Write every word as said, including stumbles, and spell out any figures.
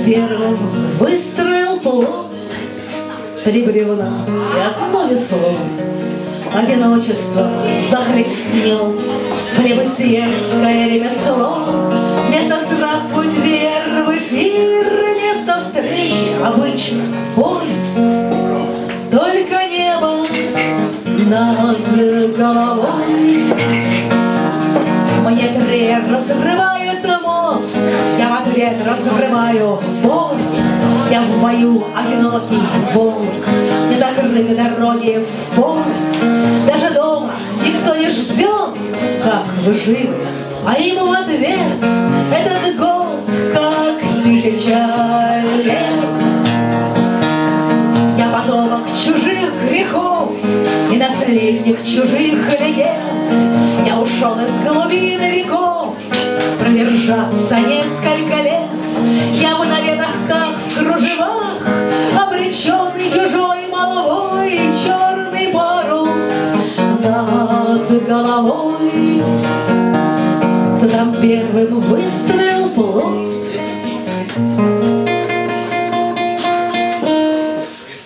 первым выстроил плод, три бревна и одно весло. Одиночество захлестнел флебустерское ремесло. Место «Здравствуй, Твер» в эфир, место встречи обычно бой. Только небо над головой. Мне Твер разрывает мозг, я в ответ разрываю боль. Я в бою одинокий волк, не закрыты дороги в порт. Даже дома никто не ждет, как вы живы, а ему в ответ этот год, как тысяча лет. Я потомок чужих грехов и наследник чужих легенд. Я ушел из глубин веков продержаться несколько лет. Я в навенах, как в кружевах, обреченный чужой молвой, черный парус над головой. Кто там первым выстроил плод,